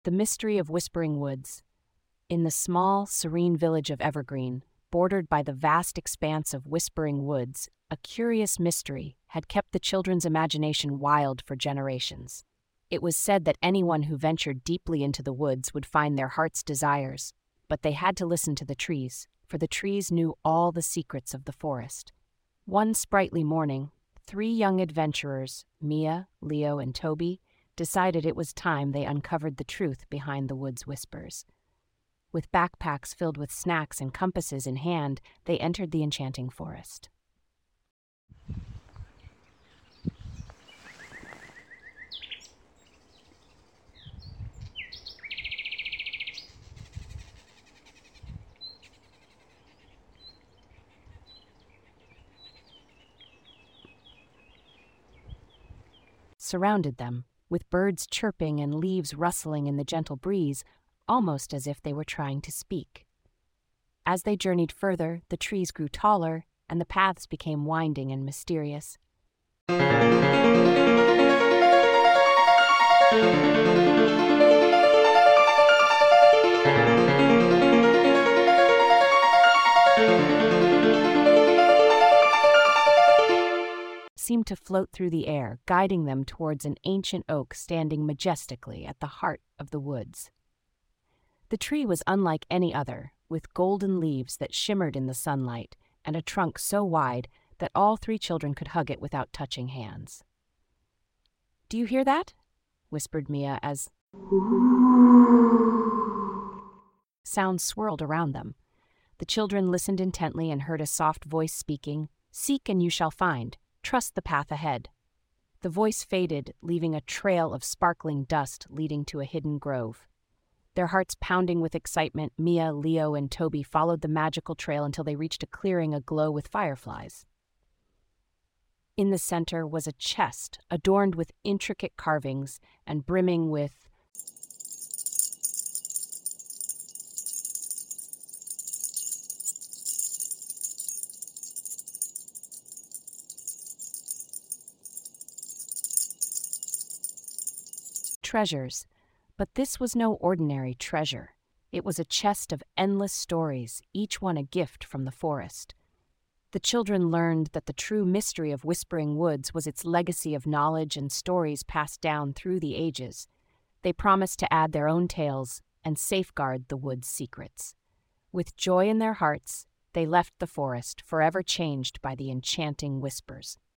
The Mystery of Whispering Woods. In the small, serene village of Evergreen, bordered by the vast expanse of whispering woods, a curious mystery had kept the children's imagination wild for generations. It was said that anyone who ventured deeply into the woods would find their heart's desires, but they had to listen to the trees, for the trees knew all the secrets of the forest. One sprightly morning, three young adventurers, Mia, Leo, and Toby, decided it was time they uncovered the truth behind the woods' whispers. With backpacks filled with snacks and compasses in hand, they entered the enchanting forest. Surrounded them, with birds chirping and leaves rustling in the gentle breeze, almost as if they were trying to speak. As they journeyed further, the trees grew taller, and the paths became winding and mysterious. Seemed to float through the air, guiding them towards an ancient oak standing majestically at the heart of the woods. The tree was unlike any other, with golden leaves that shimmered in the sunlight and a trunk so wide that all three children could hug it without touching hands. "Do you hear that?" whispered Mia as sounds swirled around them. The children listened intently and heard a soft voice speaking, "Seek and you shall find. Trust the path ahead." The voice faded, leaving a trail of sparkling dust leading to a hidden grove. Their hearts pounding with excitement, Mia, Leo, and Toby followed the magical trail until they reached a clearing aglow with fireflies. In the center was a chest adorned with intricate carvings and brimming with treasures. But this was no ordinary treasure. It was a chest of endless stories, each one a gift from the forest. The children learned that the true mystery of Whispering Woods was its legacy of knowledge and stories passed down through the ages. They promised to add their own tales and safeguard the woods' secrets. With joy in their hearts, they left the forest, forever changed by the enchanting whispers.